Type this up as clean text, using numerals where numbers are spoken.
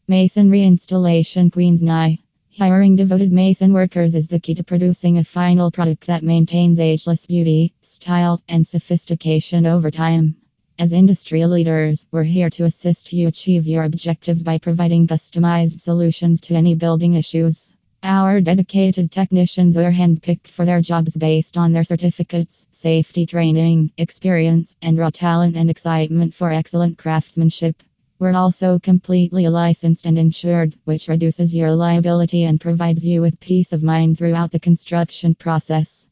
Masonry installation Queen's Nye. Hiring devoted mason workers is the key to producing a final product that maintains ageless beauty, style, and sophistication over time. As industry leaders, we're here to assist you achieve your objectives by providing customized solutions to any building issues. Our dedicated technicians are handpicked for their jobs based on their certificates, safety training, experience, and raw talent and excitement for excellent craftsmanship. We're also completely licensed and insured, which reduces your liability and provides you with peace of mind throughout the construction process.